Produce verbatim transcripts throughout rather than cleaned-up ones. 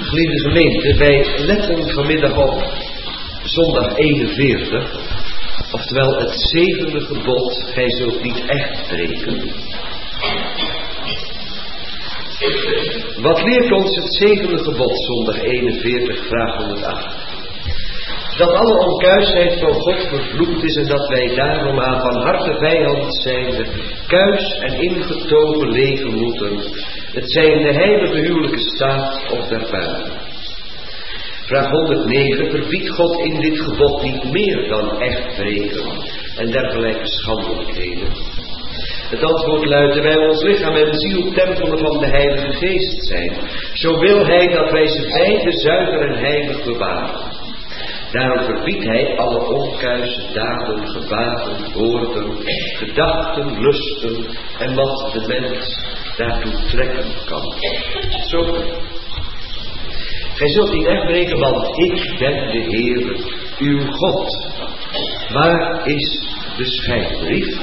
Geliefde gemeente, wij letten vanmiddag op zondag eenenveertig, oftewel het zevende gebod, gij zult niet echt breken. Wat leert ons het zevende gebod, zondag eenenveertig, vraag honderdacht? Dat alle onkuisheid van God vervloekt is en dat wij daarom aan van harte vijand zijnde kuis en ingetogen leven moeten, het zij in de heilige huwelijke staat of daarbuiten. Vraag honderdnegen, verbiedt God in dit gebod niet meer dan echtbreken en dergelijke schandelijkheden? Het antwoord luidt, terwijl ons lichaam en ziel tempelen van de Heilige Geest zijn, zo wil Hij dat wij ze beide zuiver en heilig bewaren. Daarom verbiedt Hij alle onkuise daden, gebaren, woorden, gedachten, lusten en wat de mens daartoe trekken kan. Zo. Gij zult niet echt breken, want ik ben de Heere, uw God. Waar is de scheidbrief?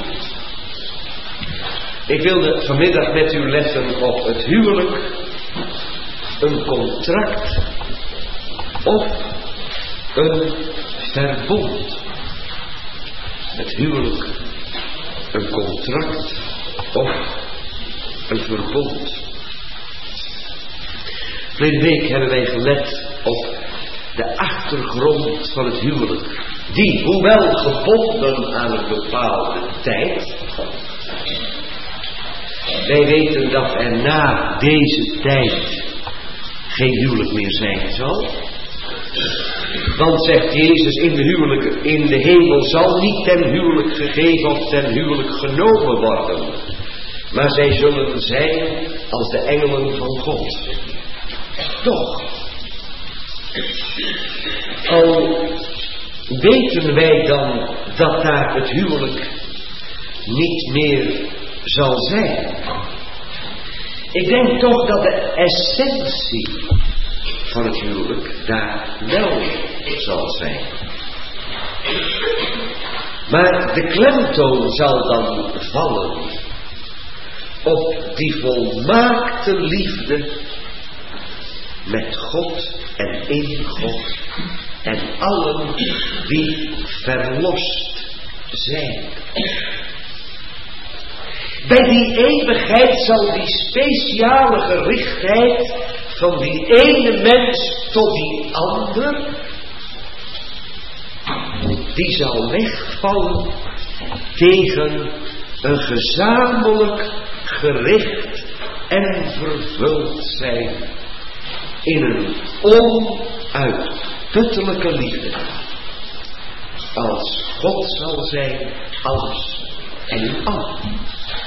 Ik wilde vanmiddag met u letten op het huwelijk, een contract of een verbond. Het huwelijk, een contract of een verbond. Verleden week hebben wij gelet op de achtergrond van het huwelijk, die, hoewel gebonden aan een bepaalde tijd, wij weten dat er na deze tijd geen huwelijk meer zijn zal. Want, zegt Jezus, in de, huwelijk, in de hemel zal niet ten huwelijk gegeven of ten huwelijk genomen worden, maar zij zullen zijn als de engelen van God. Toch, al weten wij dan dat daar het huwelijk niet meer zal zijn. Ik denk toch dat de essentie van het huwelijk daar wel zal zijn. Maar de klemtoon zal dan vallen op die volmaakte liefde met God en in God en allen die verlost zijn. Bij die eeuwigheid zal die speciale gerichtheid van die ene mens tot die ander, die zal wegvallen tegen een gezamenlijk gericht en vervuld zijn in een onuitputtelijke liefde. Als God zal zijn alles en in allen.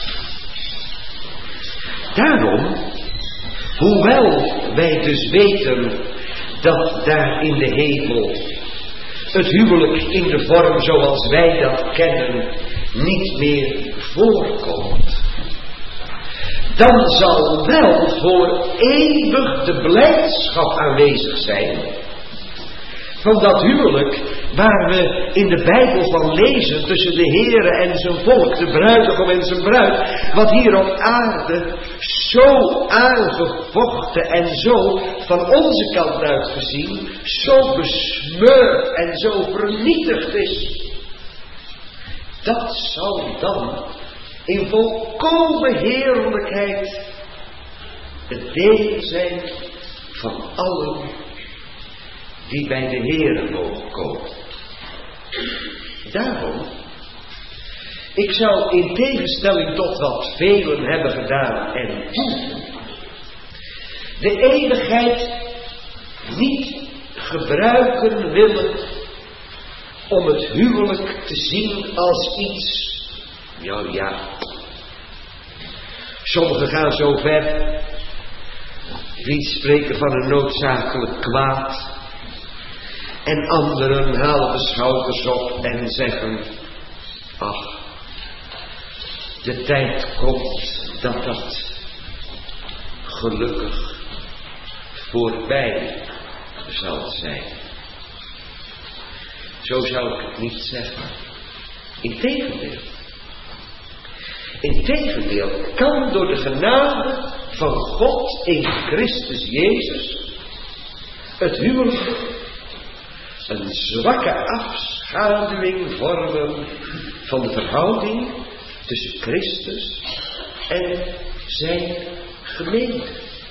Daarom, hoewel wij dus weten dat daar in de hemel het huwelijk in de vorm zoals wij dat kennen niet meer voorkomt, dan zal wel voor eeuwig de blijdschap aanwezig zijn van dat huwelijk waar we in de Bijbel van lezen tussen de Heere en zijn volk, de bruidegom en zijn bruid, wat hier op aarde zo aangevochten en zo van onze kant uit gezien, zo besmeurd en zo vernietigd is. Dat zal dan in volkomen heerlijkheid het deel zijn van allen die bij de Heere mogen komen. Daarom, ik zou in tegenstelling tot wat velen hebben gedaan en doen, de eeuwigheid niet gebruiken willen om het huwelijk te zien als iets, nou ja, sommigen gaan zo ver, die spreken van een noodzakelijk kwaad, en anderen halen de schouders op en zeggen, ach, de tijd komt dat dat gelukkig voorbij zal zijn. Zo zou ik het niet zeggen. Integendeel. Integendeel kan door de genade van God in Christus Jezus het huwelijk een zwakke afschaduwing vormen van de verhouding tussen Christus en zijn gemeente.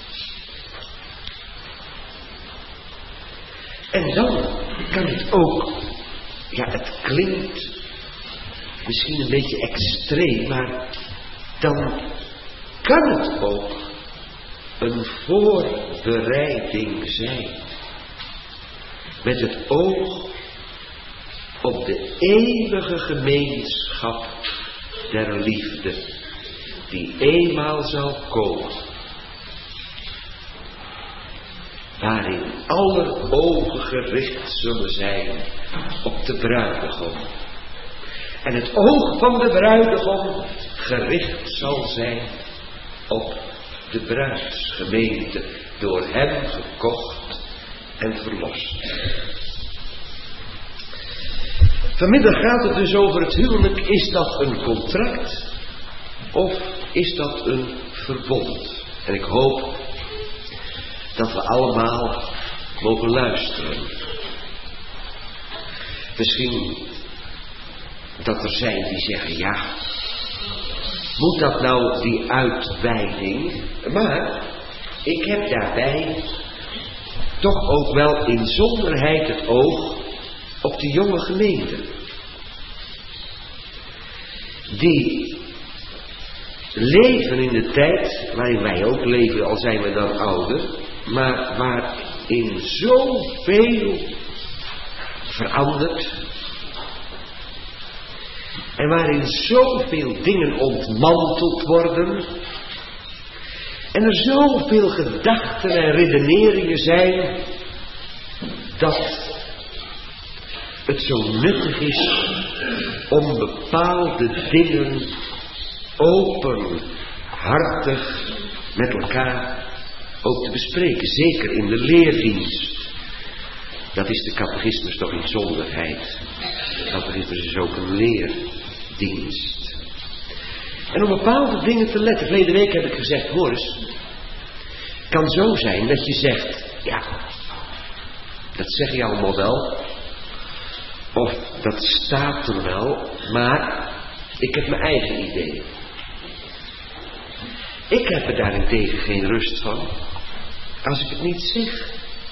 En dan kan het ook, ja, het klinkt misschien een beetje extreem, maar dan kan het ook een voorbereiding zijn. Met het oog op de eeuwige gemeenschap der liefde, die eenmaal zal komen. Waarin alle ogen gericht zullen zijn op de bruidegom. En het oog van de bruidegom gericht zal zijn op de bruidsgemeente, door hem gekocht en verlost. Vanmiddag gaat het dus over het huwelijk. Is dat een contract of is dat een verbond? En ik hoop dat we allemaal mogen luisteren. Misschien dat er zijn die zeggen, ja, moet dat nou die uitweiding? Maar ik heb daarbij toch ook wel inzonderheid het oog op de jonge gemeente. Die leven in de tijd waarin wij ook leven, al zijn we dan ouder, maar waarin zoveel verandert en waarin zoveel dingen ontmanteld worden en er zoveel gedachten en redeneringen zijn dat het zo nuttig is om bepaalde dingen openhartig met elkaar ook te bespreken. Zeker in de leerdienst. Dat is de catechismus toch in zonderheid. De catechismus is ook een leerdienst. En om bepaalde dingen te letten. Verleden week heb ik gezegd, hoor eens, het kan zo zijn dat je zegt, ja, dat zeg je allemaal wel. Of dat staat er wel, maar ik heb mijn eigen ideeën. Ik heb er daarentegen geen rust van als ik het niet zeg.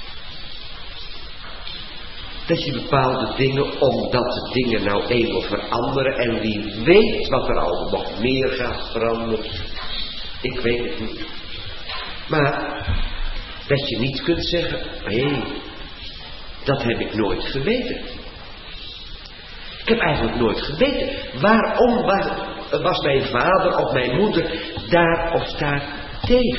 Dat je bepaalde dingen, omdat de dingen nou eenmaal veranderen en wie weet wat er al nog meer gaat veranderen. Ik weet het niet. Maar dat je niet kunt zeggen, hé, hey, dat heb ik nooit geweten. Ik heb eigenlijk nooit geweten. Waarom was, was mijn vader of mijn moeder daar of daar tegen?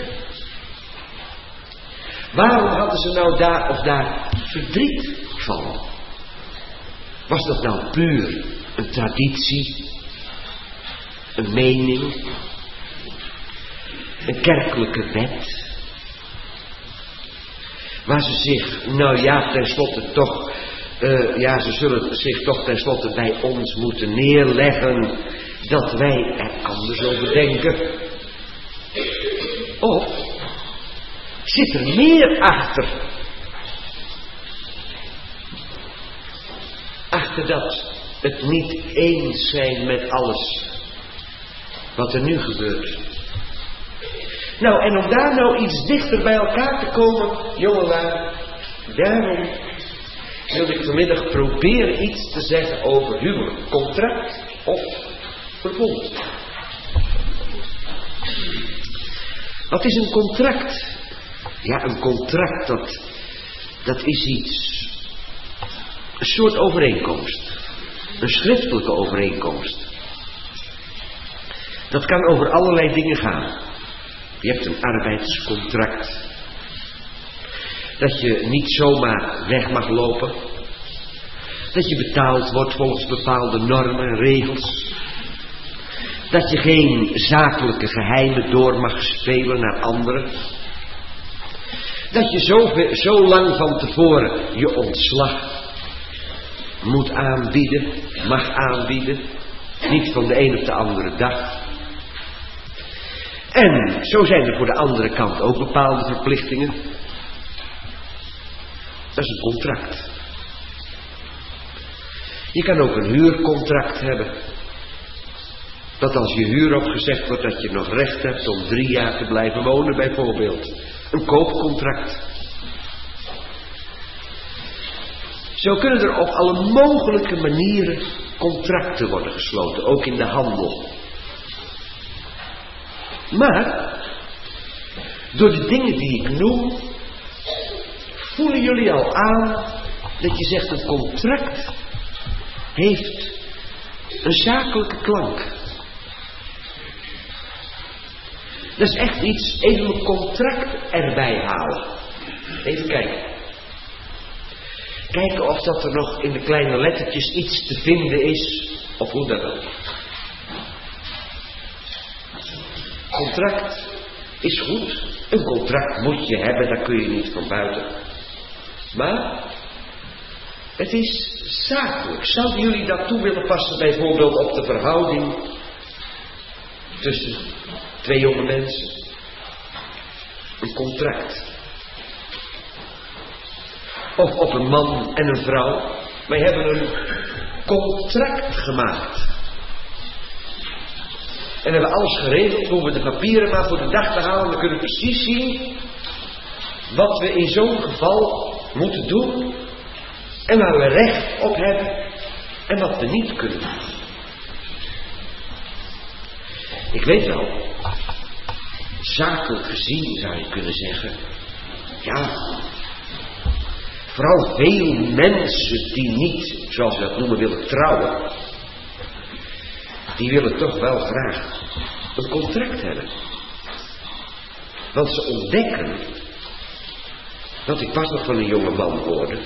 Waarom hadden ze nou daar of daar verdriet van? Was dat nou puur een traditie? Een mening? Een kerkelijke wet? Waar ze zich, nou ja, tenslotte toch... Uh, ja, ze zullen zich toch tenslotte bij ons moeten neerleggen dat wij er anders over denken. Of zit er meer achter? Achter dat het niet eens zijn met alles wat er nu gebeurt. Nou, en om daar nou iets dichter bij elkaar te komen, jongelui, daarom wil ik vanmiddag proberen iets te zeggen over huwelijk, contract of verbond. Wat is een contract? Ja, een contract, dat, dat is iets, een soort overeenkomst. Een schriftelijke overeenkomst. Dat kan over allerlei dingen gaan. Je hebt een arbeidscontract. Dat je niet zomaar weg mag lopen. Dat je betaald wordt volgens bepaalde normen en regels. Dat je geen zakelijke geheimen door mag spelen naar anderen. Dat je zo, zo lang van tevoren je ontslag moet aanbieden, mag aanbieden. Niet van de een op de andere dag. En zo zijn er voor de andere kant ook bepaalde verplichtingen. Dat is een contract. Je kan ook een huurcontract hebben. Dat als je huur opgezegd wordt, dat je nog recht hebt om drie jaar te blijven wonen, bijvoorbeeld. Een koopcontract. Zo kunnen er op alle mogelijke manieren contracten worden gesloten, ook in de handel. Maar, door de dingen die ik noem, voelen jullie al aan dat je zegt een contract heeft een zakelijke klank. Dat is echt iets, even een contract erbij halen. Even kijken. Kijken of dat er nog in de kleine lettertjes iets te vinden is, of hoe dat ook. Contract is goed. Een contract moet je hebben, daar kun je niet van buiten. Maar het is zakelijk. Zouden jullie dat toe willen passen bijvoorbeeld op de verhouding tussen twee jonge mensen? Een contract. Of op een man en een vrouw. Wij hebben een contract gemaakt. En hebben alles geregeld, hoe we de papieren maar voor de dag te halen. We kunnen precies zien wat we in zo'n geval moeten doen. En waar we recht op hebben. En wat we niet kunnen doen. Ik weet wel. Zakelijk gezien zou je kunnen zeggen. Ja. Vooral veel mensen die niet, zoals we dat noemen, willen trouwen. Die willen toch wel graag een contract hebben. Want ze ontdekken, dat ik pas nog van een jonge man hoorde.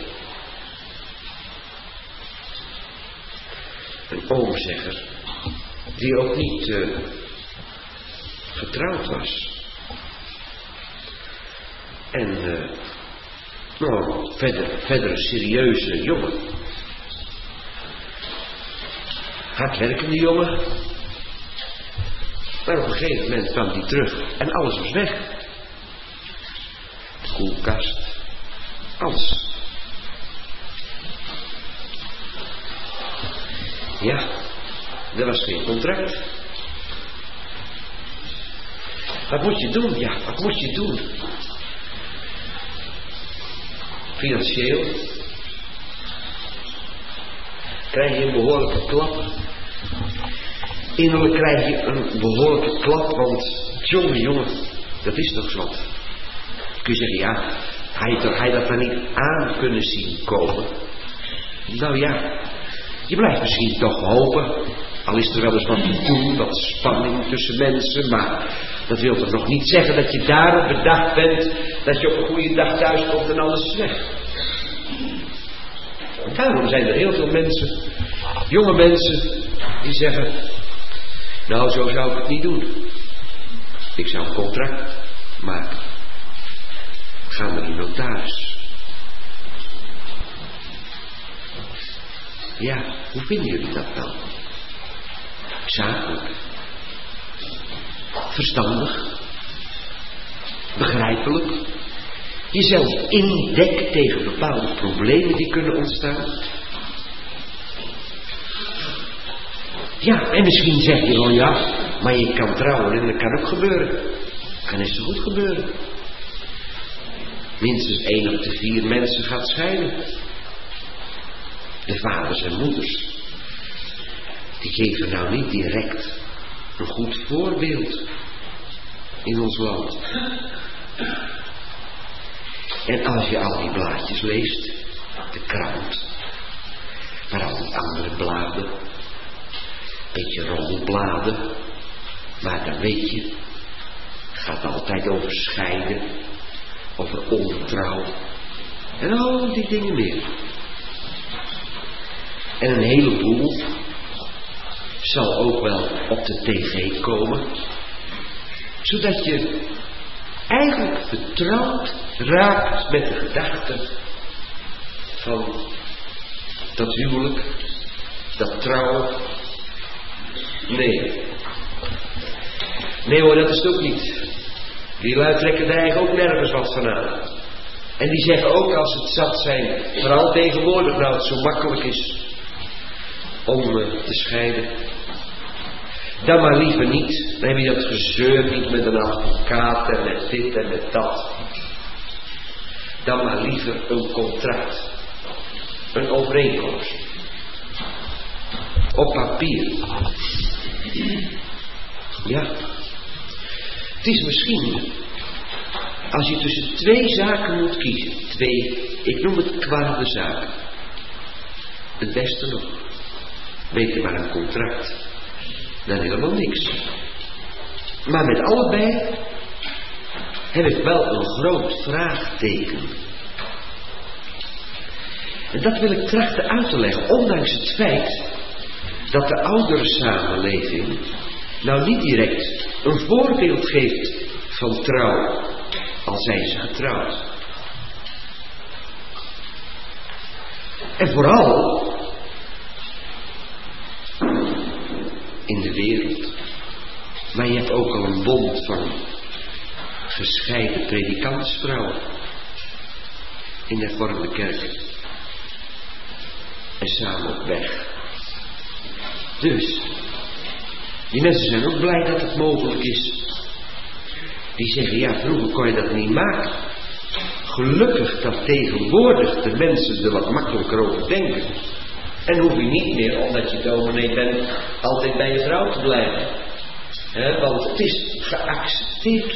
Een oomzegger, die ook niet uh, getrouwd was. En uh, nou, verder, verder een serieuze jongen. Hardwerkende jongen. Maar op een gegeven moment kwam hij terug en alles was weg. De koelkast. Alles. Ja, er was geen contract. Wat moet je doen? Ja, wat moet je doen? Financieel krijg je een behoorlijke klap. Innerlijk krijg je een behoorlijke klap, want jongen, jongen, dat is toch wat. Kun je zeggen, ja, ga je, toch, ga je dat dan niet aan kunnen zien komen? Nou ja, je blijft misschien toch hopen. Al is er wel eens wat te doen, wat spanning tussen mensen, maar dat wil toch nog niet zeggen dat je daarop bedacht bent dat je op een goede dag thuis komt en alles is weg. En daarom zijn er heel veel mensen, jonge mensen, die zeggen, nou zo zou ik het niet doen. Ik zou een contract maken. Ga naar die notaris. Ja, hoe vinden jullie dat nou? Zakelijk. Verstandig. Begrijpelijk. Jezelf indekken tegen bepaalde problemen die kunnen ontstaan. Ja, en misschien zeg je wel ja, maar je kan trouwen en dat kan ook gebeuren. Kan net zo goed gebeuren. Minstens één op de vier mensen gaat scheiden. De vaders en moeders. Die geven nou niet direct een goed voorbeeld in ons land. En als je al die blaadjes leest, de krant, maar al die andere bladen, beetje rommelbladen, maar dan weet je, het gaat altijd over scheiden, over ontrouw en al die dingen meer. En een heleboel zal ook wel op de tv komen, zodat je eigenlijk vertrouwd raakt met de gedachte van dat huwelijk, dat trouwen. Nee. Nee hoor, dat is het ook niet. Die lui trekken er eigenlijk ook nergens wat van aan. En die zeggen ook als het zat zijn, vooral tegenwoordig nou het zo makkelijk is om uh, te scheiden. Dan maar liever niet. Dan heb je dat gezeur niet met een advocaat en met dit en met dat. Dan maar liever een contract. Een overeenkomst. Op papier. Ja. Het is misschien, als je tussen twee zaken moet kiezen. Twee, ik noem het kwade zaken. Het beste nog. Beter maar een contract. Dan helemaal niks. Maar met allebei heb ik wel een groot vraagteken. En dat wil ik trachten uit te leggen. Ondanks het feit dat de oudere samenleving nou niet direct een voorbeeld geeft van trouw, al zijn ze getrouwd. En vooral in de wereld. Maar je hebt ook al een bond van gescheiden predikantsvrouwen in de hervormde kerk. En samen op weg. Dus, die mensen zijn ook blij dat het mogelijk is. Die zeggen, ja, vroeger kon je dat niet maken. Gelukkig dat tegenwoordig de mensen er wat makkelijker over denken. En hoef je niet meer, omdat je dominee bent, altijd bij je vrouw te blijven. He, want het is geaccepteerd.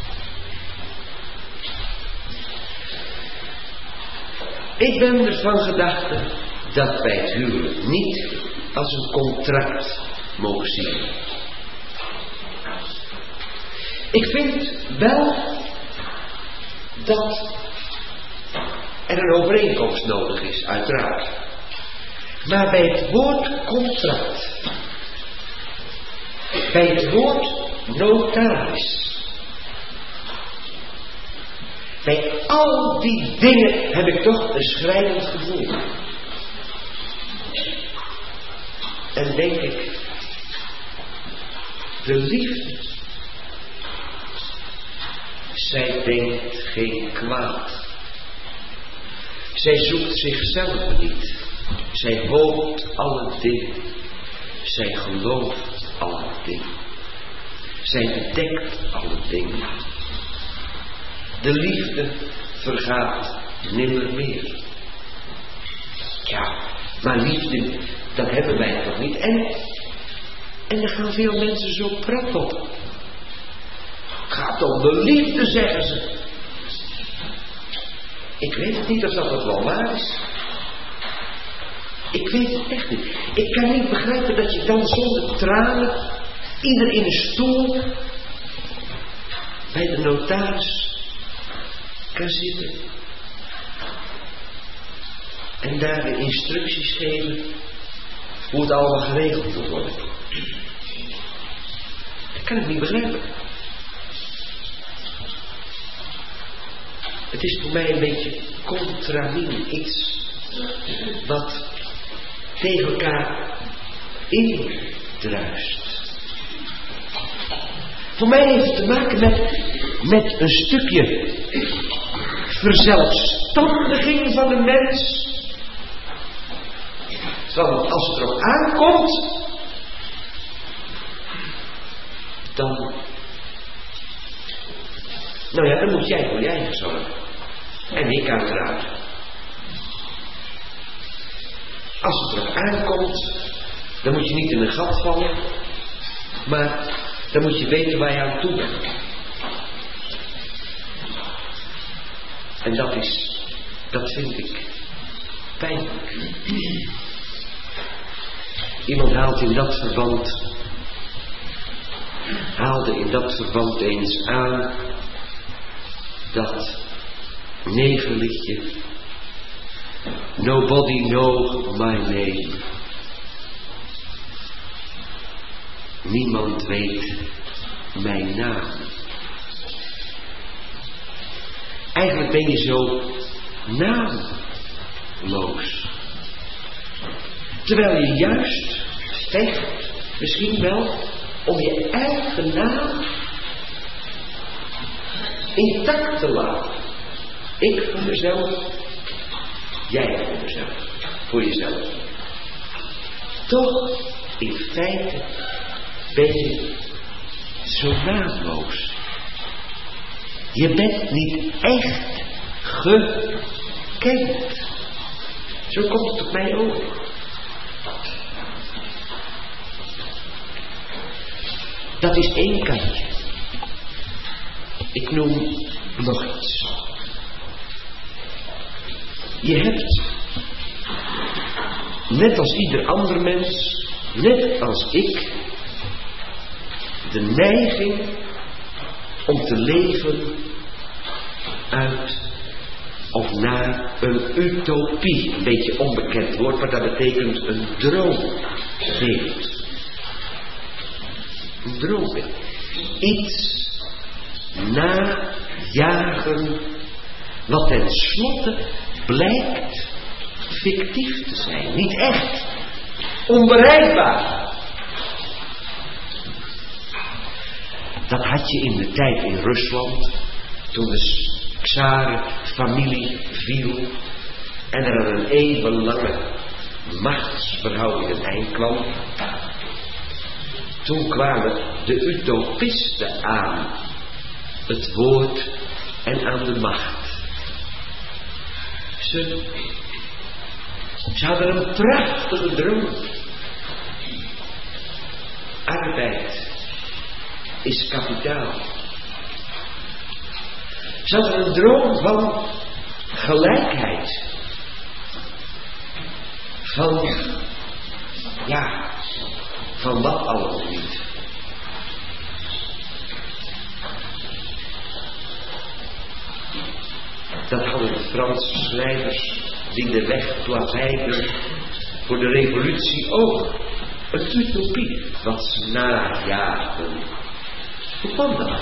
Ik ben ervan gedachte dat wij het huwelijk niet als een contract mogen zien. Ik vind wel dat er een overeenkomst nodig is, uiteraard. Maar bij het woord contract, bij het woord notaris, bij al die dingen heb ik toch een schrijnend gevoel. En denk ik, de liefde, zij denkt geen kwaad. Zij zoekt zichzelf niet. Zij hoopt alle dingen. Zij gelooft alle dingen. Zij bedekt alle dingen. De liefde vergaat nimmer meer. Ja, maar liefde, dat hebben wij toch niet. En, en er gaan veel mensen zo prat op. Het gaat om de liefde, zeggen ze. Ik weet het niet of dat wel waar is. Ik weet het echt niet. Ik kan niet begrijpen dat je dan zonder tranen, ieder in een stoel, bij de notaris kan zitten. En daar de instructies geven hoe het allemaal geregeld moet worden. Dat kan ik niet begrijpen. Het is voor mij een beetje contramine, iets wat tegen elkaar indruist. Voor mij heeft het te maken met, met een stukje verzelfstandiging van de mens. Van als het erop aankomt, dan, nou ja, dan moet jij voor je eigen zorgen. En ik uiteraard. Als het erop aankomt, dan moet je niet in een gat vallen, maar dan moet je weten waar je aan toe bent. En dat is, dat vind ik pijnlijk. Iemand haalt in dat verband, haalde in dat verband eens aan dat negerliedje Nobody Know My Name. Niemand weet mijn naam. Eigenlijk ben je zo naamloos. Terwijl je juist vecht, misschien wel, om je eigen naam intact te laten. Ik voor mezelf, jij voor mezelf, voor jezelf. Toch, in feite, ben je zo naamloos. Je bent niet echt gekend. Zo komt het op mij over. Dat is één kantje. Ik noem nog iets. Je hebt, net als ieder ander mens, net als ik, de neiging om te leven uit of naar een utopie. Een beetje onbekend woord, maar dat betekent een droombeeld. Een droombeeld. Iets najagen wat tenslotte blijkt fictief te zijn. Niet echt. Onbereikbaar. Dat had je in de tijd in Rusland, toen de Tsarenfamilie viel en er een eeuwenlange machtsverhouding een eind kwam. Toen kwamen de utopisten aan het woord en aan de macht. Ze, ze hadden een prachtige droom. Arbeid is kapitaal. Ze hadden een droom van gelijkheid. Van, ja, van wat allemaal niet. Dat hadden de Franse schrijvers die de weg plaveiden voor de revolutie ook. Een utopie wat ze najaagden. Hoe kwam dat?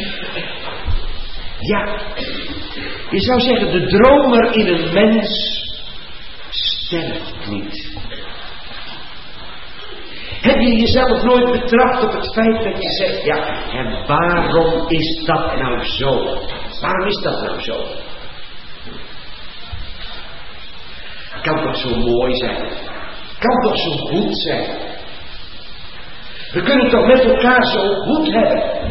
Ja, je zou zeggen, de dromer in een mens sterft niet. Heb je jezelf nooit betrapt op het feit dat je zegt, ja, en waarom is dat nou zo? Waarom is dat nou zo? Kan toch zo mooi zijn? Kan toch zo goed zijn? We kunnen toch met elkaar zo goed hebben?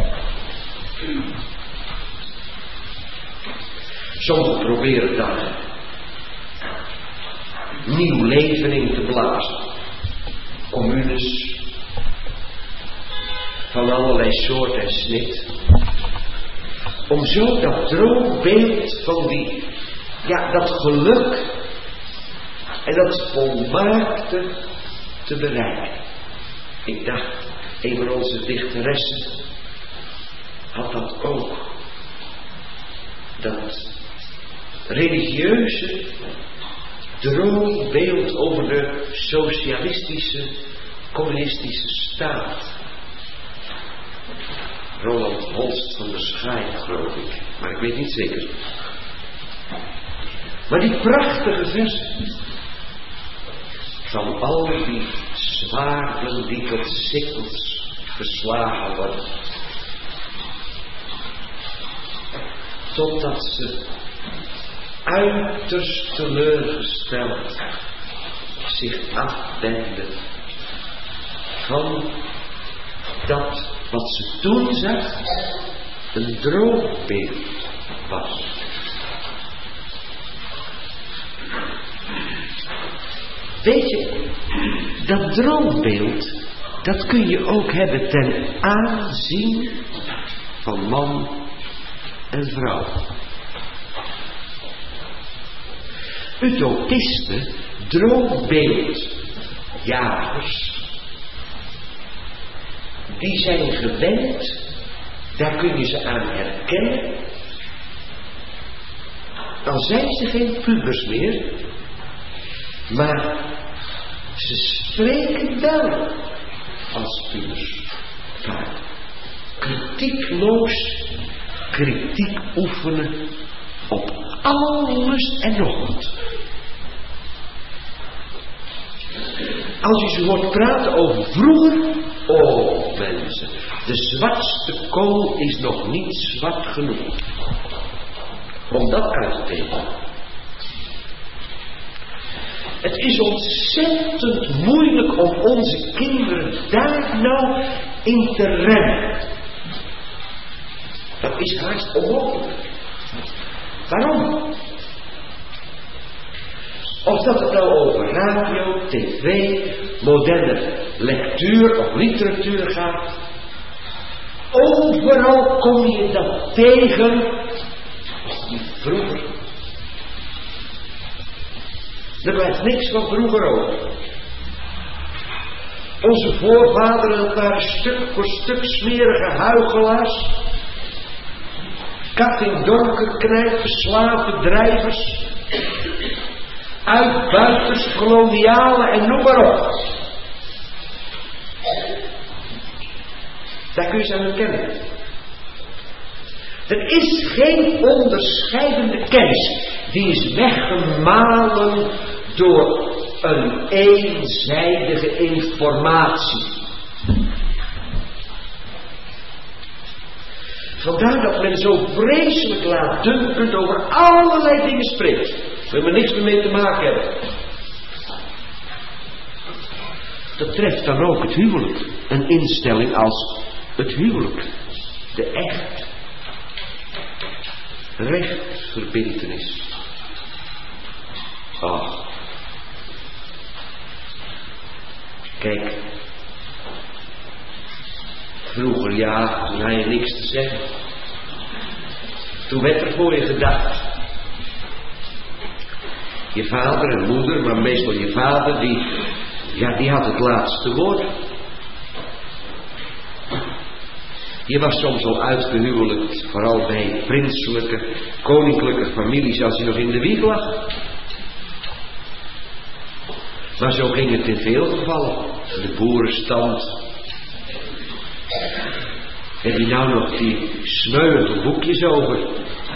Sommigen proberen daar nieuw leven in te blazen. Communes van allerlei soort en snit. Om zo dat droombeeld van die, ja, dat geluk en dat volmaakte te bereiken. Ik dacht, een van onze dichteressen had dat ook. Dat religieuze droombeeld over de socialistische, communistische staat. Roland Holst van der Schaai, geloof ik. Maar ik weet niet zeker. Maar die prachtige versen van al die zwaarden die tot sikkels geslagen worden. Totdat ze uiterst teleurgesteld zich afwenden van dat wat ze toen zag een droombeeld was. Weet je, dat droombeeld, dat kun je ook hebben ten aanzien van man en vrouw. Utopisten, droombeeldjagers, die zijn gewend, daar kun je ze aan herkennen. Dan zijn ze geen pubers meer, maar ze spreken wel als pubers. Vaak kritiekloos kritiek oefenen op alles en nog wat. Als je ze hoort praten over vroeger, oh mensen, de zwartste kool is nog niet zwart genoeg. om dat uit te tekenen. Het is ontzettend moeilijk om onze kinderen daar nou in te remmen. Dat is haast onmogelijk. Waarom? Of dat het nou over radio, tv, moderne lectuur of literatuur gaat. Overal kom je dat tegen als die vroeger. Er blijft niks van vroeger over. Onze voorvaderen waren stuk voor stuk smerige huichelaars. Kat in donker knijpers, slaven, drijvers. Uitbuiters, kolonialen en noem maar op. Daar kun je ze aan herkennen. Er is geen onderscheidende kennis. Die is weggemalen door een eenzijdige informatie. Vandaar dat men zo vreselijk laatdunkend over allerlei dingen spreekt. We hebben niks meer mee te maken hebben. Dat treft dan ook het huwelijk. Een instelling als het huwelijk. De echt. Rechtverbintenis. Oh. Kijk. Vroeger, ja, toen had je niks te zeggen. Toen werd er voor je gedacht. Je vader en moeder, maar meestal je vader, die, ja, die had het laatste woord. Je was soms al uitgehuwelijkt, vooral bij prinselijke, koninklijke families, als je nog in de wieg lag. Maar zo ging het in veel gevallen. De boerenstand. Heb je nou nog die smeuïge boekjes over?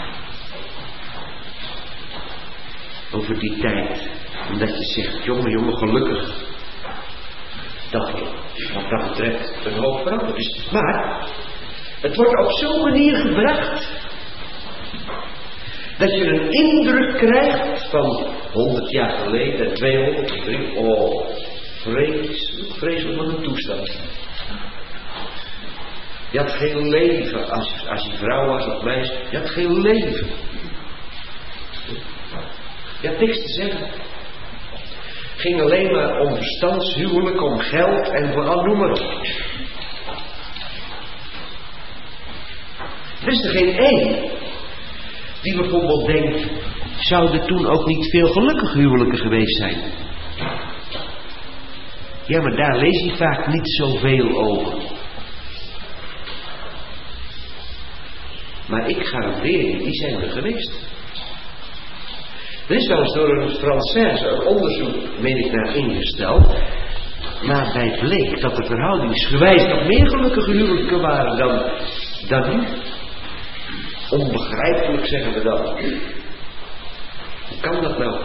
Over die tijd. Omdat je zegt, jongen, jongen, gelukkig. Dat wat dat betreft een hoop veranderd is. Maar het wordt op zo'n manier gebracht dat je een indruk krijgt van honderd jaar geleden en tweehonderd, driehonderd. Oh, vreselijk, vreselijk van een toestand. Je had geen leven als, als je vrouw was of meisje. Je had geen leven. Je had niks te zeggen. Het ging alleen maar om verstandshuwelijk, om geld en vooral noem maar op. Er is er geen één die bijvoorbeeld denkt, zouden toen ook niet veel gelukkige huwelijken geweest zijn? Ja, maar daar lees je vaak niet zoveel over. Maar ik garandeer je, die zijn er geweest. Er is wel eens door een Française een onderzoek, meen ik, naar ingesteld. Waarbij bleek dat er verhoudingsgewijs nog meer gelukkige huwelijken waren dan, dan nu. Onbegrijpelijk zeggen we dat. Hoe kan dat nou?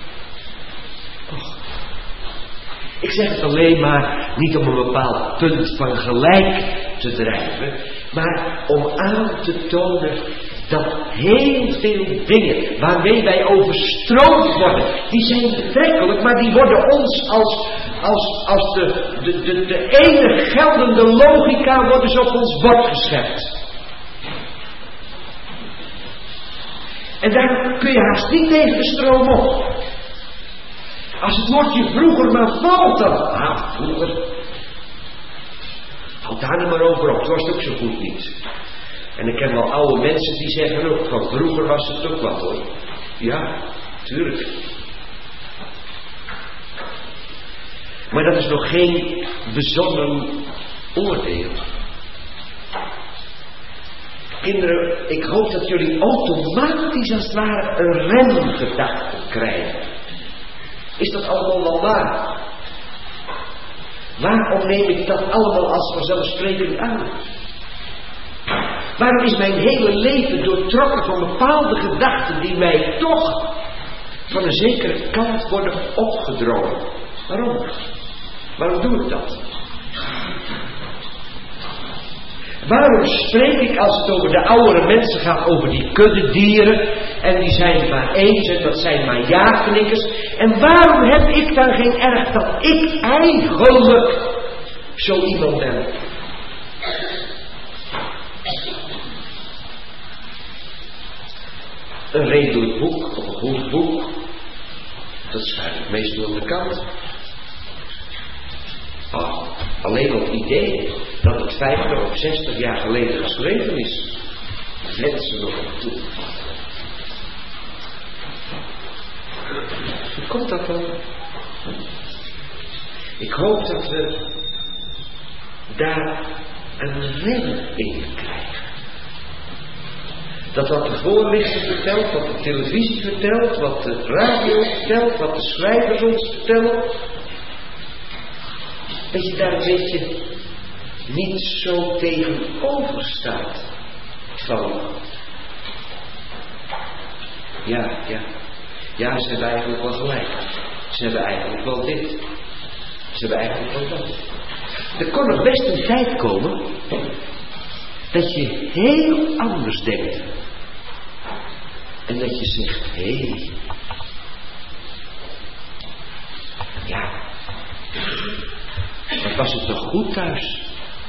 Och. Ik zeg het alleen maar niet om een bepaald punt van gelijk te drijven, maar om aan te tonen dat heel veel dingen waarmee wij overstroomd worden, die zijn betrekkelijk, maar die worden ons als, als, als de, de, de, de ene geldende logica worden ze op ons bord geschept. En daar kun je haast niet tegen de stroom op. Als het woordje vroeger maar valt dan. Ah, vroeger. Houd daar nou maar over op. Het was ook zo goed niet. En ik ken wel oude mensen die zeggen ook, van vroeger was het ook wat hoor. Ja, tuurlijk. Maar dat is nog geen bezonnen oordeel. Kinderen, ik hoop dat jullie automatisch als het ware een remgedachte krijgen. Is dat allemaal wel waar? Waarom neem ik dat allemaal als vanzelfsprekend aan? Waarom is mijn hele leven doortrokken van bepaalde gedachten die mij toch van een zekere kant worden opgedrongen? Waarom? Waarom doe ik dat? Waarom spreek ik als het over de oudere mensen gaat over die kuddedieren en die zijn maar eens en dat zijn maar ja-knikkers. En waarom heb ik dan geen erg dat ik eigenlijk zo iemand ben? Een redelijk boek of een goed boek, dat schrijf ik meestal aan de kant. Oh, alleen op het idee dat het vijftig of zestig jaar geleden geschreven is. Mensen nog op toe. Hoe komt dat dan? Ik hoop dat we daar een rem in krijgen. Dat wat de voorlichter vertelt, wat de televisie vertelt, wat de radio vertelt, wat de schrijvers ons vertellen, dat je daar een beetje niet zo tegenover staat van, ja, ja, ja, ze hebben eigenlijk wel gelijk. Ze hebben eigenlijk wel dit. Ze hebben eigenlijk wel dat. Er kon nog best een tijd komen dat je heel anders denkt. En dat je zegt, hé, hey, ja, wat was het toch goed thuis?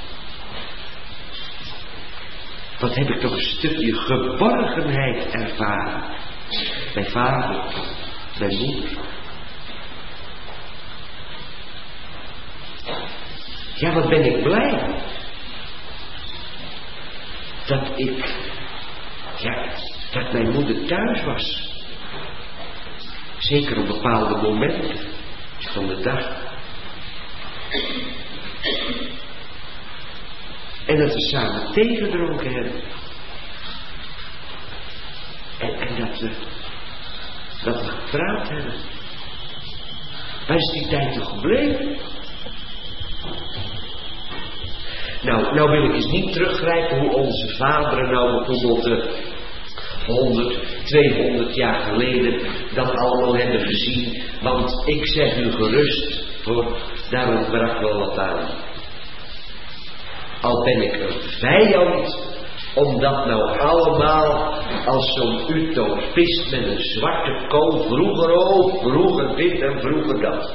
Wat heb ik toch een stukje geborgenheid ervaren. Bij vader, bij moeder. Ja, wat ben ik blij. Dat ik, ja, dat mijn moeder thuis was. Zeker op bepaalde momenten van de dag. En dat we samen thee gedronken hebben. En, en dat we, dat we gepraat hebben. Waar is die tijd toch gebleven? Nou, nou wil ik eens niet teruggrijpen hoe onze vaderen nou bijvoorbeeld uh, honderd, tweehonderd jaar geleden dat allemaal hebben gezien. Want ik zeg u gerust, hoor, daar ontbrak wel wat aan. Al ben ik een vijand, om dat nou allemaal als zo'n utopist met een zwarte kool, vroeger ook, vroeger dit en vroeger dat.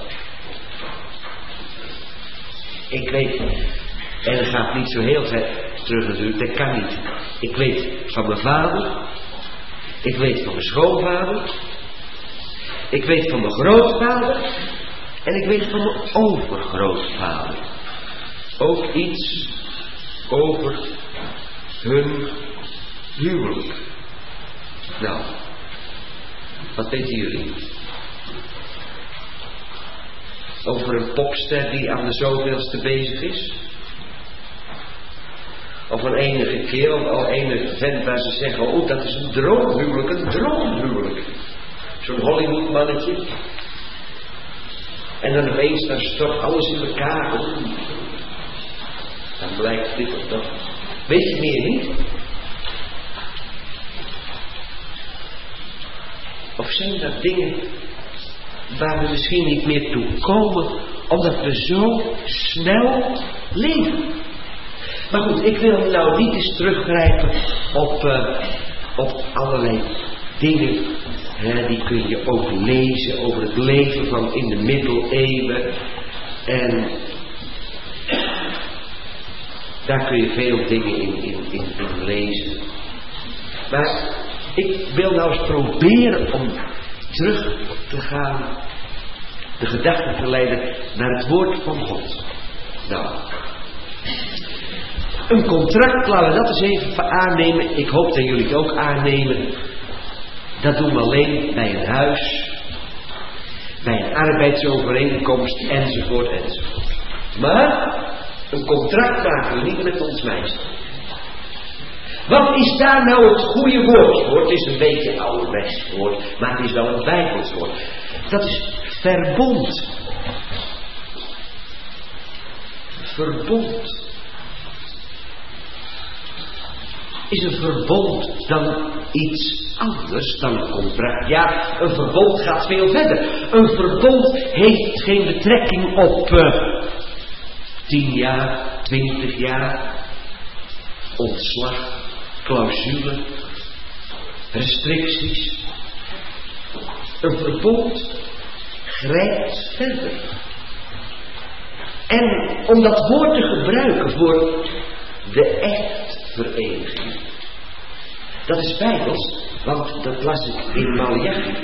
Ik weet, en dat gaat niet zo heel ver terug natuurlijk, dat kan niet. Ik weet van mijn vader, ik weet van mijn schoonvader, ik weet van mijn grootvader en ik weet van mijn overgrootvader. Ook iets over hun huwelijk. Nou, wat weten jullie? Over een popster die aan de zoveelste bezig is? Of een enige kerel, of een enige vent waar ze zeggen, oh dat is een droomhuwelijk, een droomhuwelijk. Zo'n Hollywood mannetje. En dan opeens, dan stort alles in elkaar. Dan blijkt dit of dat. Weet je meer niet? Of zijn dat dingen waar we misschien niet meer toe komen, omdat we zo snel leven? Maar goed, ik wil nou niet eens teruggrijpen op, uh, op allerlei dingen. Hè, die kun je ook lezen over het leven van in de middeleeuwen. En daar kun je veel dingen in, in, in, in lezen. Maar ik wil nou eens proberen om terug te gaan, de gedachten te leiden naar het woord van God. Nou, een contract, laten we dat eens even aannemen. Ik hoop dat jullie het ook aannemen. Dat doen we alleen bij een huis, bij een arbeidsovereenkomst, enzovoort, enzovoort. Maar een contract maken we niet met ons meester. Wat is daar nou het goede woord voor? Het is een beetje een ouderwets woord, maar het is wel een Bijbels woord. Dat is verbond. Verbond. Is een verbond dan iets anders dan een contract? Ja, een verbond gaat veel verder. Een verbond heeft geen betrekking op uh, tien jaar, twintig jaar. ontslag, clausule, restricties. Een verbond grijpt verder. En om dat woord te gebruiken voor de echtvereniging. Dat is Bijbels, want dat las ik in Maleachi.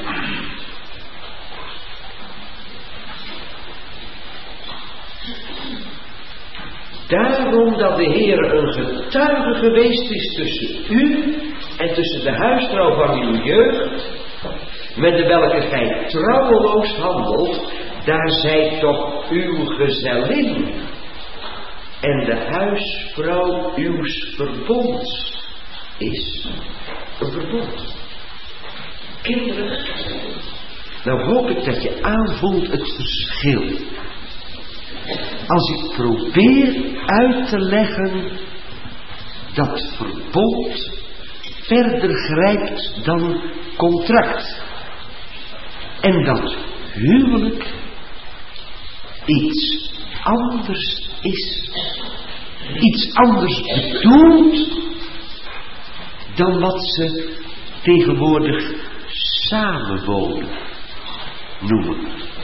Daarom dat de Heer een getuige geweest is tussen u en tussen de huisvrouw van uw jeugd, met de welke gij trouweloos handelt, daar zij toch uw gezellin en de huisvrouw uws verbonds is. Een verbond. Kinderen, nou hoop ik dat je aanvoelt het verschil. Als ik probeer uit te leggen dat verbond verder grijpt dan contract. En dat huwelijk iets anders is. Iets anders bedoelt dan wat ze tegenwoordig samenwonen noemen.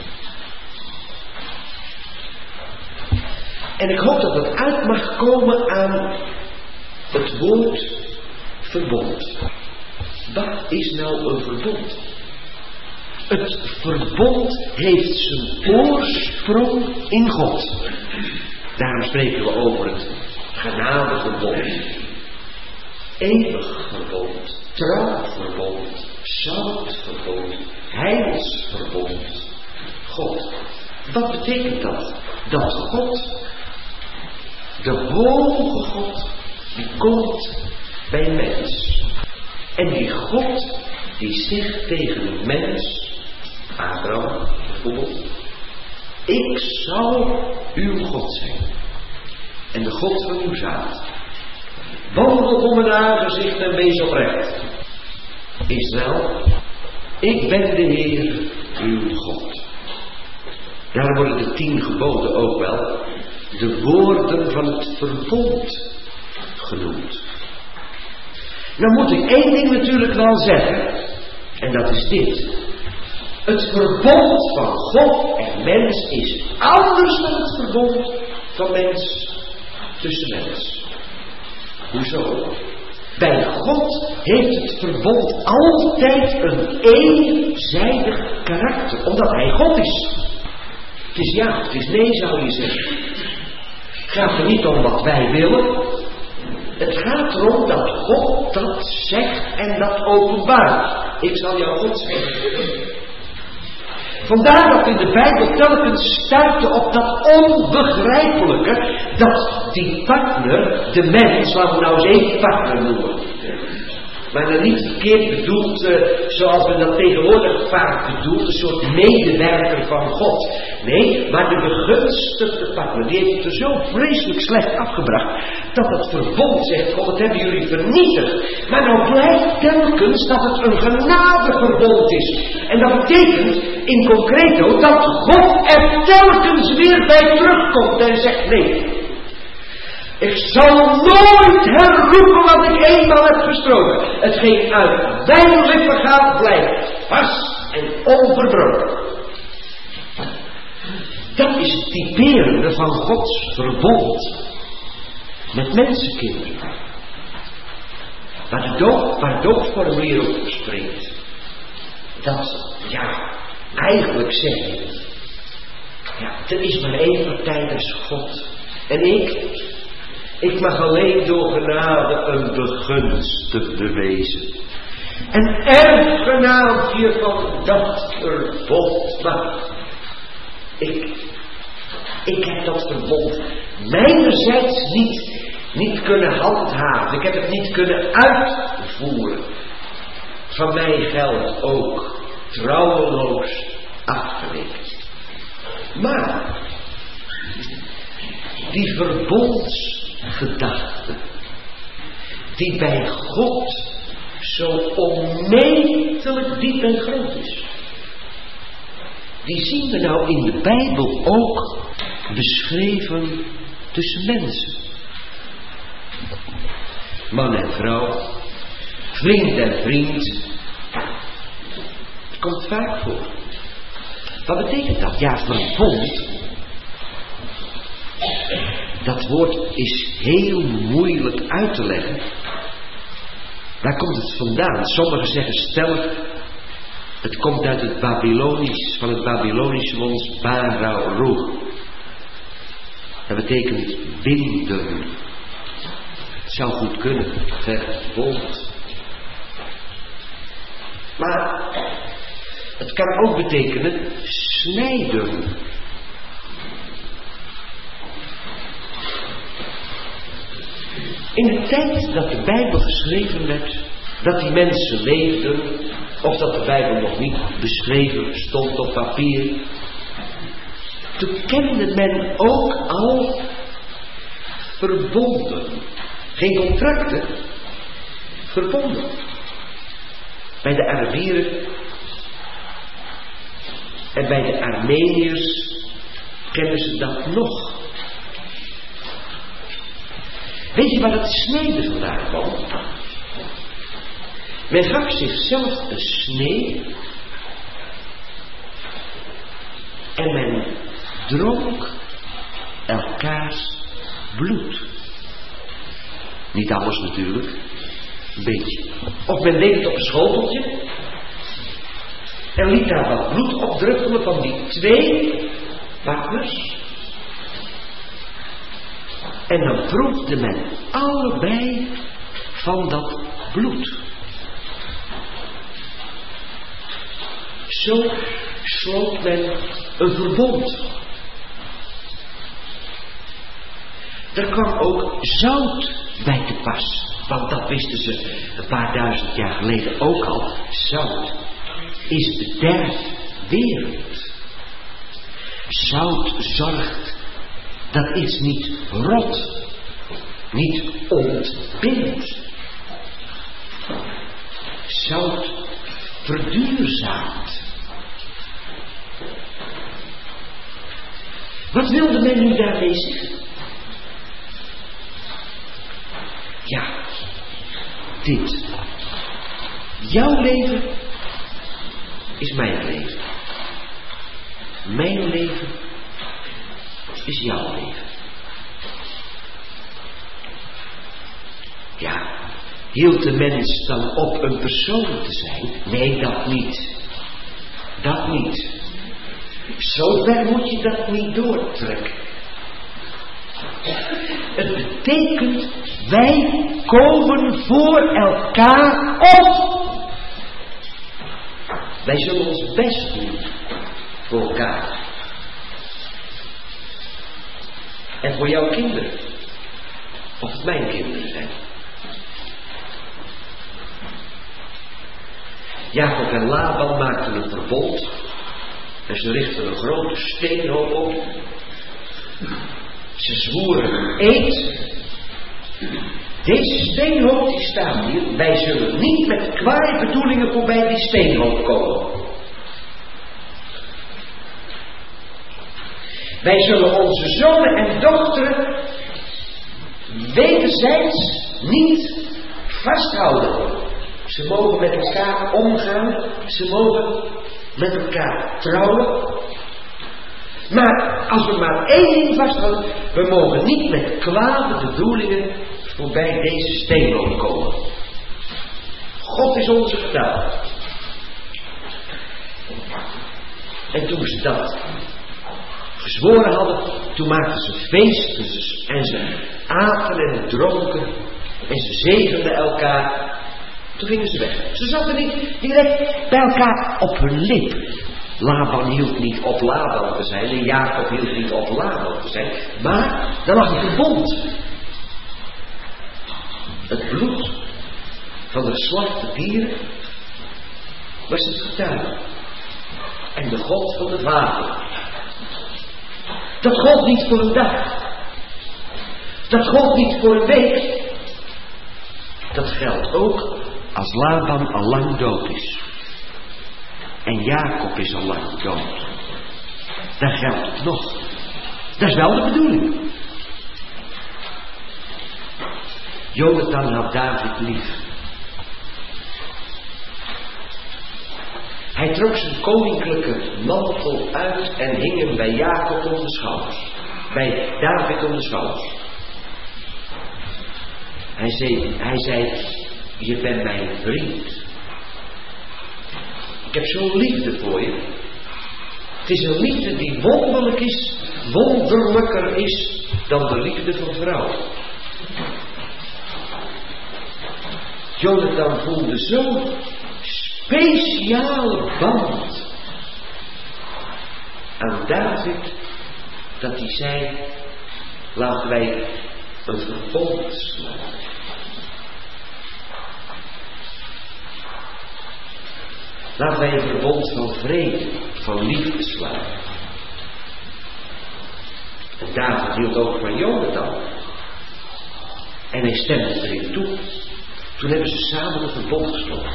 En ik hoop dat het uit mag komen aan het woord verbond. Wat is nou een verbond? Het verbond heeft zijn oorsprong in God. Daarom spreken we over het genadeverbond. Eeuwig verbond, trouwverbond, zoutverbond, heilsverbond. God. Wat betekent dat? Dat God, de hoge God, die komt bij mens. En die God, die zegt tegen de mens, Abraham bijvoorbeeld, ik zal uw God zijn. En de God van uw zaad. Wandel om mijn aangezicht en wees oprecht. Israël, ik ben de Heer, uw God. Daar worden de tien geboden ook wel de woorden van het verbond genoemd. Nou moet ik één ding natuurlijk wel zeggen, en dat is dit. Het verbond van God en mens is anders dan het verbond van mens tussen mens. Hoezo? Bij God heeft het verbond altijd een eenzijdig karakter, omdat hij God is. Het is ja, het is nee, zou je zeggen. Het gaat er niet om wat wij willen. Het gaat erom dat God dat zegt en dat openbaart. Ik zal jouw God zijn. Vandaar dat in de Bijbel telkens stuitte op dat onbegrijpelijke, dat die partner, de mens, laten we nou eens één partner noemen. Maar dan niet verkeerd bedoeld, uh, zoals men dat tegenwoordig vaak bedoelt, een soort medewerker van God. Nee, maar de begunstigde partner, die heeft het er zo vreselijk slecht afgebracht, dat het verbond zegt, God, dat hebben jullie vernietigd. Maar nou blijkt telkens dat het een genadeverbond is. En dat betekent in concreto dat God er telkens weer bij terugkomt en zegt, nee, ik zal nooit herroepen wat ik eenmaal heb gesproken. Hetgeen uit mijn lippen gaat blijft vast en onverbroken. Dat is het typerende van Gods verbond met mensenkinderen. Waar de doop, waar het doopformulier op spreekt. Dat, ja, eigenlijk zeg je, ja, er is maar één partij, dat is God. En ik... Ik mag alleen door genade een begunstigde wezen. Een erfgenaam hiervan dat verbond. Maar ik, ik heb dat verbond mijnerzijds niet, niet kunnen handhaven. Ik heb het niet kunnen uitvoeren. Van mij geldt ook trouweloos afgelegd. Maar die verbondsgedachte die bij God zo onmetelijk diep en groot is, die zien we nou in de Bijbel ook beschreven tussen mensen. man en vrouw, vriend en vriend. Het komt vaak voor. Wat betekent dat? Ja, verbond. Dat woord is heel moeilijk uit te leggen. Waar komt het vandaan? Sommigen zeggen stellig, het komt uit het Babylonisch, van het Babylonische woord bara-roeg. Dat betekent binden. Het zou goed kunnen, verbond. Maar het kan ook betekenen snijden. In de tijd dat de Bijbel geschreven werd, dat die mensen leefden, of dat de Bijbel nog niet beschreven stond op papier, toen kende men ook al verbonden. Geen contracten, verbonden. Bij de Arabieren en bij de Armeniërs kennen ze dat nog. Weet je waar dat snijden vandaan kwam? Men gaf zichzelf een snee en men dronk elkaars bloed. Niet alles natuurlijk, een beetje. Of men deed het op een schoteltje en liet daar wat bloed op druppelen van die twee partners. En dan proefde men allebei van dat bloed. Zo sloot men een verbond. Er kwam ook zout bij te pas. Want dat wisten ze een paar duizend jaar geleden ook al. Zout is bederf wereld. Zout zorgt dat iets niet rot, niet ontbindt. Zout verduurzaamt. Wat wilde men nu daarmee zeggen? Ja, dit. Jouw leven is mijn leven. Mijn leven is jouw leven. Ja, hield de mens dan op een persoon te zijn? Nee, dat niet. Dat niet. Zo ver moet je dat niet doortrekken. Het betekent, wij komen voor elkaar op. Wij zullen ons best doen voor elkaar. En voor jouw kinderen. Of het mijn kinderen zijn. Jacob en Laban maakten een verbond. En ze richtten een grote steenhoop op. Ze zwoeren, eet. Deze steenhoop die staat hier. Wij zullen niet met kwaaie bedoelingen voorbij die steenhoop komen. Wij zullen onze zonen en dochteren wederzijds niet vasthouden. Ze mogen met elkaar omgaan. Ze mogen met elkaar trouwen. Maar als we maar één ding vasthouden, we mogen niet met kwade bedoelingen voorbij deze steenhoop komen. God is onze getuige. En toen ze dat gezworen hadden, toen maakten ze feest en ze aten en dronken en ze zegenden elkaar. Toen gingen ze weg. Ze zaten niet direct bij elkaar op hun lip. Laban hield niet op Laban te zijn en Jacob hield niet op Laban te zijn. Maar er lag een verbond. Het bloed van de geslachte dieren was het getuige. En de God van de Vader. Dat gold niet voor een dag. Dat gold niet voor een week. Dat geldt ook als Laban al lang dood is. En Jacob is al lang dood. Dan geldt het nog. Dat is wel de bedoeling. Jonathan had David lief. Hij trok zijn koninklijke mantel uit en hing hem bij Jacob om de schouders. Bij David om de schouders. Hij zei, hij zei, je bent mijn vriend. Ik heb zo'n liefde voor je. Het is een liefde die wonderlijk is, wonderlijker is dan de liefde van vrouwen. Jonathan voelde zo'n speciale band aan David, dat hij zei, laten wij een verbond sluiten. Laten wij een verbond van vrede, van liefde sluiten. En David hield ook van Jonathan. En hij stemde erin toe. Toen hebben ze samen een verbond gesloten.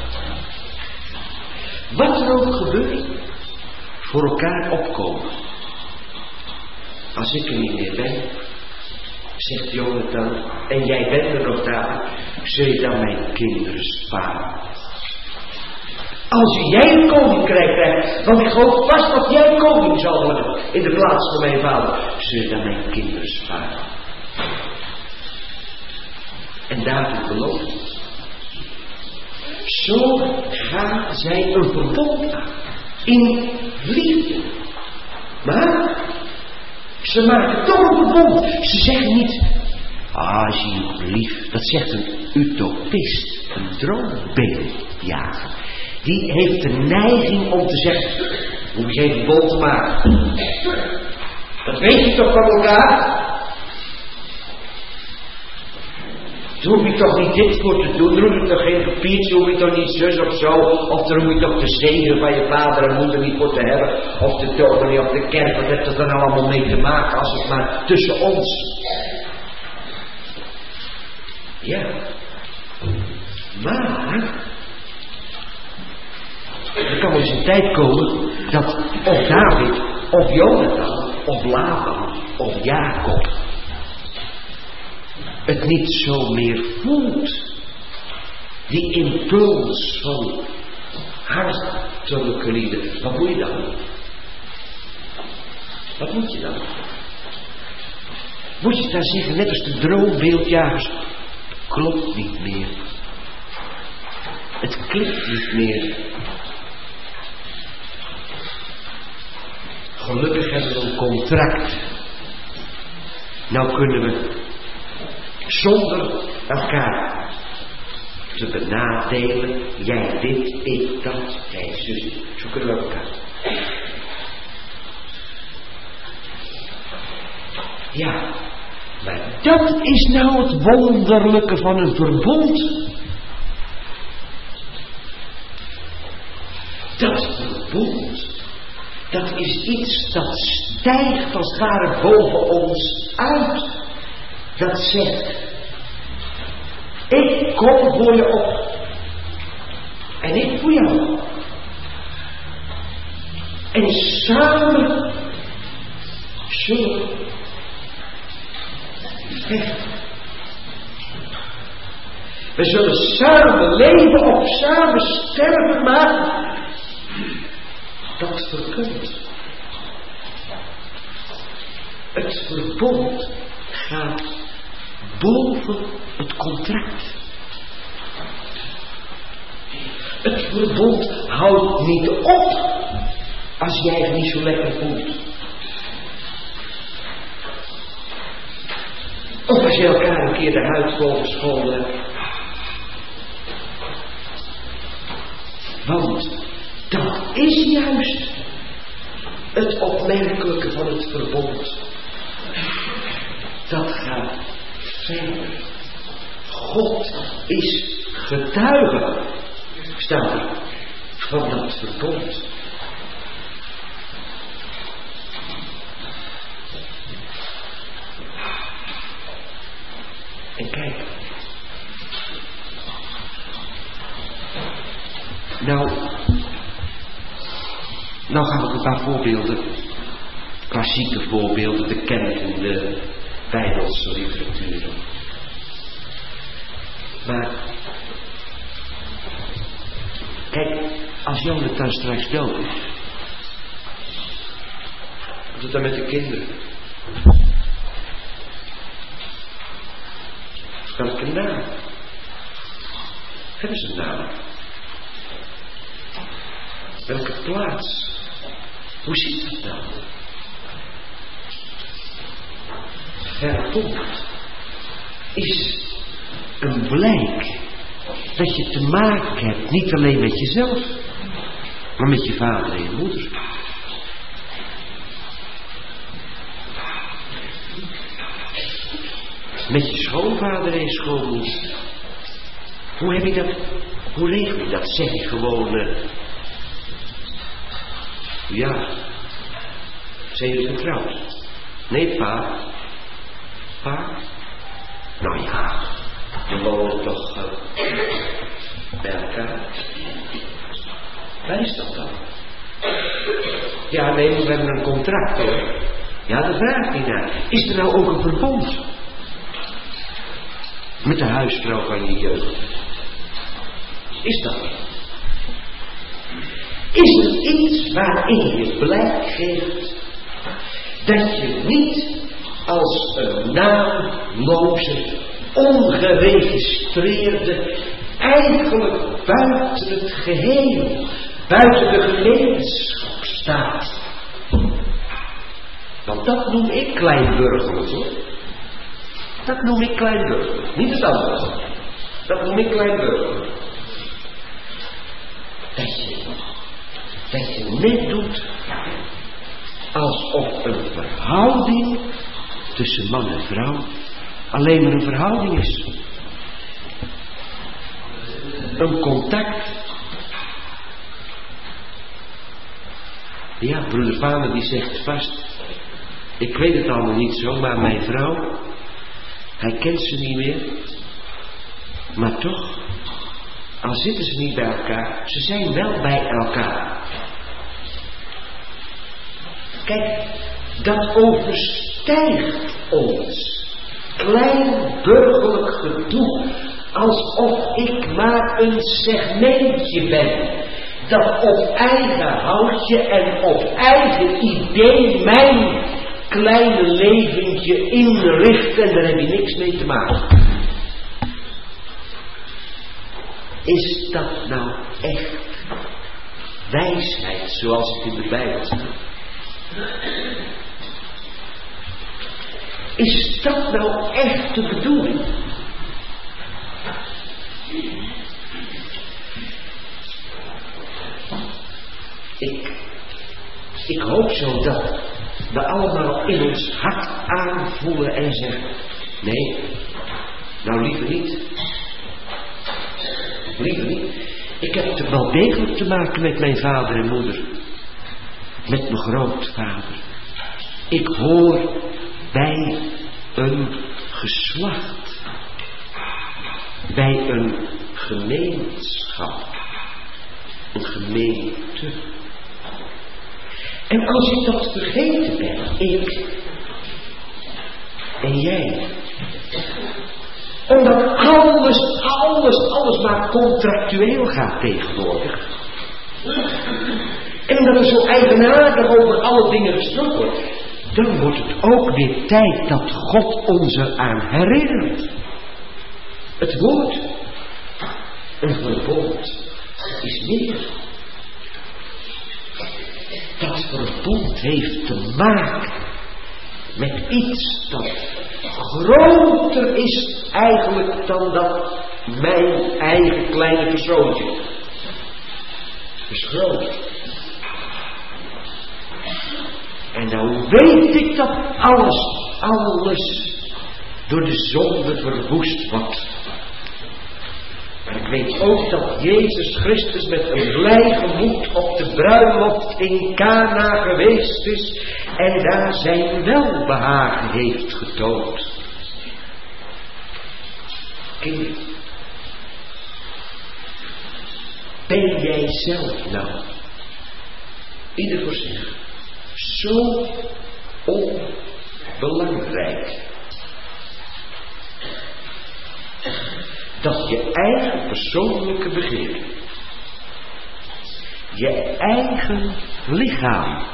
Wat er ook gebeurt, voor elkaar opkomen. Als ik er niet meer ben, zegt Jonathan, en jij bent er nog, David, zul je dan mijn kinderen sparen. Als jij een koninkrijk krijgt, want ik geloof vast dat jij koning zal worden in de plaats van mijn vader, zul je dan mijn kinderen sparen. En David belooft het. Zo gaan zij een verbond aan. In liefde. Maar ze maken toch een verbond. Ze zeggen niet, ah, zie je lief. Dat zegt een utopist. Een droombeeldjager. Die heeft de neiging om te zeggen, hoef je geen verbond te maken. Dat weet je toch van elkaar? Daar hoef je toch niet dit voor te doen, daar hoef je toch geen papiertje, hoef je toch niet zus of zo, of daar hoef je toch de zegen van je vader en moeder niet voor te hebben, of de dominee of de kerk, wat heeft dat dan allemaal mee te maken, als het maar tussen ons. Ja, maar er kan wel eens een tijd komen dat of David, of Jonathan, of Laban, of Jacob het niet zo meer voelt. Die impuls van hartelijke liefde. Wat moet je dan? Wat moet je dan? Moet je daar zeggen, net als de droombeeldjagers, klopt niet meer. Het klikt niet meer. Gelukkig hebben we een contract. Nou kunnen we zonder elkaar te benadelen, jij dit, ik dat, jij zus. Zo kunnen we elkaar. Ja, maar dat is nou het wonderlijke van een verbond. Dat verbond, dat is iets dat stijgt als het ware boven ons uit. Dat zegt, ik kom voor je op. En ik voor jou. En samen zullen vechten. We zullen samen leven of samen sterven, maar dat verkunt. Het verbond gaat boven het contract. Het verbond houdt niet op als jij het niet zo lekker voelt. Of als je elkaar een keer de huid vol gescholden hebt. Want dat is juist het opmerkelijke van het verbond. Dat gaat verder. God is getuige, staat er, van dat verbond. En kijk. Nou, nou gaan we een paar voorbeelden, klassieke voorbeelden, bekend in de Bijbelse literatuur. Maar, kijk, als Jonathan straks dood is, wat doet dan met de kinderen? Welke naam? Hebben ze een naam? Welke plaats? Hoe zit dat nou? Verdomd is een blijk dat je te maken hebt niet alleen met jezelf, maar met je vader en je moeder. Met je schoonvader en schoonmoeder. Hoe heb je dat? Hoe regel je dat? Zeg je gewoon, uh, ja, zijn jullie getrouwd? Nee, pa. Pa? Nou ja, we wonen toch uh, bij elkaar. Waar is dat dan? Ja, nee, we hebben een contract hoor. Ja, daar vraagt hij naar. Is er nou ook een verbond? Met de huisvrouw van je jeugd. Is dat? Is er iets waarin je blijk geeft dat je niet als een naamloze, ongeregistreerde, eigenlijk buiten het geheel, buiten de gemeenschap staat? Want dat noem ik kleinburgerlijk hoor. Dat noem ik kleinburgerlijk. Niet het andere. Dat noem ik kleinburgerlijk. Dat je, dat je net doet alsof een verhouding tussen man en vrouw alleen maar een verhouding is. Een contact. Ja, broeder Vader die zegt vast, ik weet het allemaal niet zo, maar mijn vrouw, hij kent ze niet meer. Maar toch, al zitten ze niet bij elkaar, ze zijn wel bij elkaar. Kijk, dat overstijgt ons klein burgerlijk gedoe, alsof ik maar een segmentje ben, dat op eigen houtje en op eigen idee mijn kleine leventje inricht en daar heb je niks mee te maken. Is dat nou echt wijsheid zoals het in de Bijbel staat? Is dat nou echt de bedoeling? Ik, ik hoop zo dat we allemaal in ons hart aanvoelen en zeggen, nee, nou liever niet. Liever niet. Ik heb het wel degelijk te maken met mijn vader en moeder. Met mijn grootvader. Ik hoor bij een geslacht. Bij een gemeenschap. Een gemeente. En als ik dat vergeten ben, ik en jij, omdat alles, alles, alles maar contractueel gaat tegenwoordig. En dat er zo eigenaardig over alle dingen gesproken wordt, dan wordt het ook weer tijd dat God ons eraan herinnert. Het woord, een verbond, is meer. Dat verbond heeft te maken met iets dat groter is eigenlijk dan dat mijn eigen kleine persoontje. Dat is groot. En nou weet ik dat alles, alles door de zonde verwoest wordt. Maar ik weet ook dat Jezus Christus met een blij gemoed op de bruiloft in Kana geweest is en daar zijn welbehagen heeft getoond. Kind, ben jij zelf nou, ieder voor zich, zo onbelangrijk dat je eigen persoonlijke begeerte, je eigen lichaam,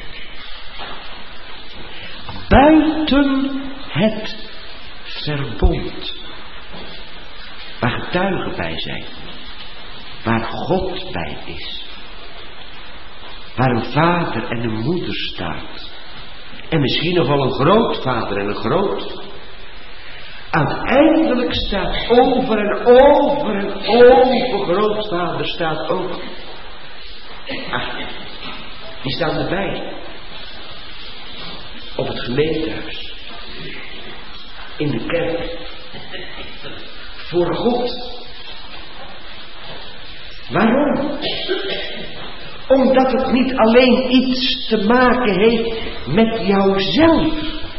buiten het verbond, waar getuigen bij zijn, waar God bij is, waar een vader en een moeder staat, en misschien nog wel een grootvader en een groot. Uiteindelijk staat over en over en over grootvader staat ook. Ach, die staan erbij. Op het gemeentehuis. In de kerk. Voor God. Waarom? Omdat het niet alleen iets te maken heeft met jouzelf.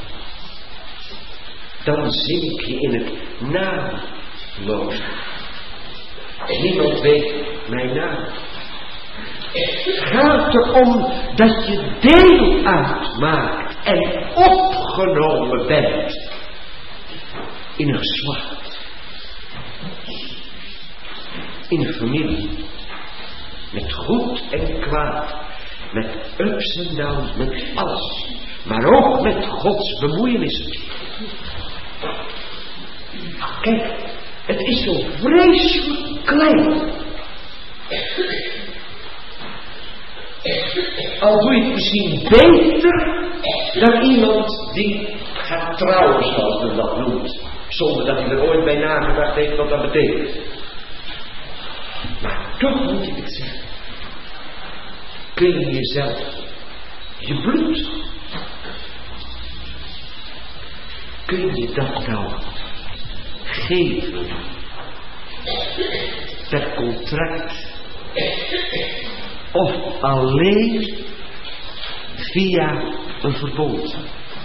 Dan zink je in het naamloze. Niemand weet mijn naam. Het gaat erom dat je deel uitmaakt en opgenomen bent in een geslacht. In een familie. Met goed en kwaad. Met ups en downs, met alles. Maar ook met Gods bemoeienissen. Kijk, het is zo vreselijk klein. Al doe je het misschien beter dan iemand die gaat trouwen, zoals men dat noemt. Zonder dat hij er ooit bij nagedacht heeft wat dat betekent. Maar toch moet ik het zeggen. Kun je jezelf, je bloed, kun je dat nou geven per contract of alleen via een verbond?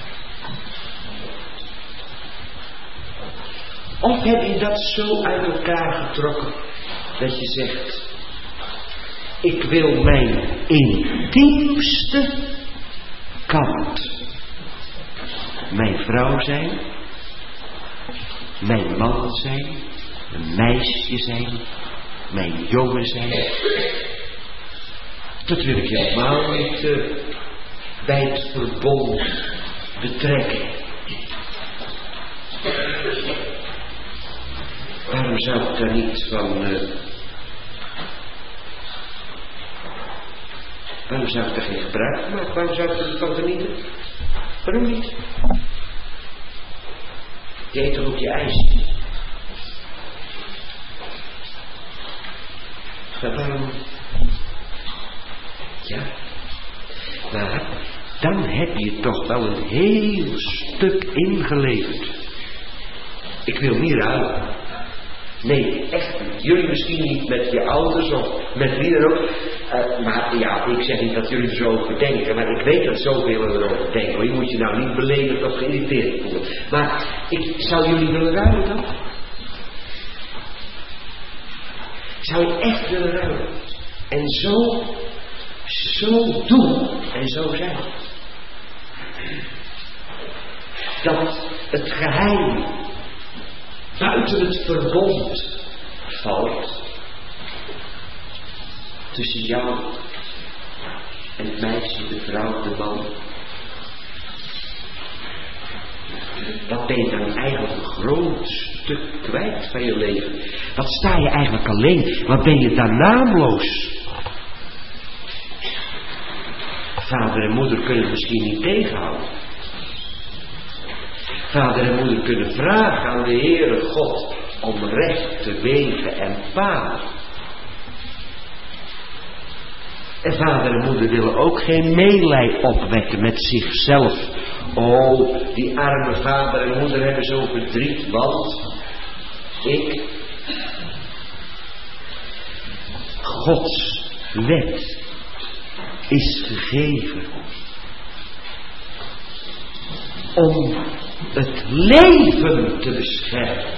Of heb je dat zo uit elkaar getrokken dat je zegt, ik wil mijn intiemste kant mijn vrouw zijn, mijn man zijn, een meisje zijn, mijn jongen zijn. Dat wil ik helemaal niet uh, bij het verbond betrekken. Waarom zou ik daar niet van... Uh, waarom zou ik daar geen gebruik van maken? Waarom zou ik ervan genieten? Waarom niet? Je eet toch ook je ijsje? Maar waarom? Ja. Maar dan heb je toch wel een heel stuk ingeleverd. Ik wil niet ruilen. Nee, echt niet. Jullie misschien niet met je ouders of met wie dan ook. Uh, maar ja, ik zeg niet dat jullie er zo over denken. Maar ik weet dat zoveel erover denken. Je moet je nou niet beledigd of geïrriteerd voelen. Maar ik zou jullie willen ruilen dan? Zou je echt willen ruilen? En zo, zo doen en zo zijn. Dat het geheim buiten het verbond valt tussen jou en het meisje, de vrouw, de man. Wat ben je dan eigenlijk een groot stuk kwijt van je leven? Wat sta je eigenlijk alleen? Wat ben je dan naamloos? Vader en moeder kunnen het misschien niet tegenhouden. Vader en moeder kunnen vragen aan de Heere God om recht te wegen en paden. En vader en moeder willen ook geen meelij opwekken met zichzelf. Oh, die arme vader en moeder hebben zo verdriet, want ik, Gods wet is gegeven om het leven te beschermen.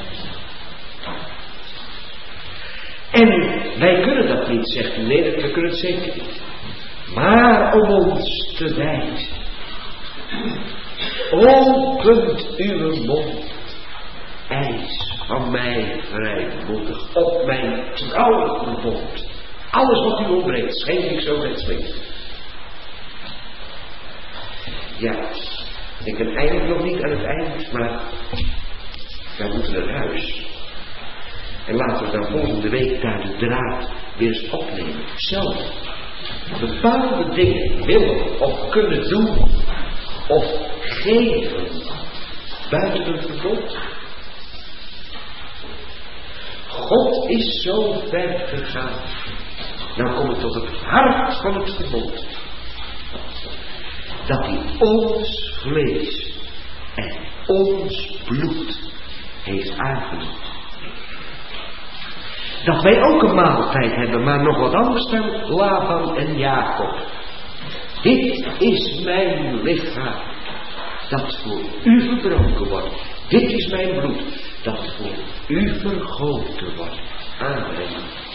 En wij kunnen dat niet, zegt u. Nee, we kunnen het zeker niet. Maar om ons te wijzen, opent uw mond eis van mij vrijmoedig op mijn trouwe verbond. Alles wat u ontbreekt, schenk ik zo rechtstreeks. Ja, ik ben eigenlijk nog niet aan het eind, maar wij moeten naar huis. En laten we dan volgende week daar de draad weer eens opnemen. Zo, bepaalde dingen willen of kunnen doen of geven buiten het verbod. God is zo ver gegaan. Nou komen we tot het hart van het verbod. Dat hij ons vlees en ons bloed heeft aangenomen. Dat wij ook een maaltijd hebben, maar nog wat anders dan Laban en Jacob. Dit is mijn lichaam, dat voor u verbroken wordt. Dit is mijn bloed, dat voor u vergoten wordt. Amen.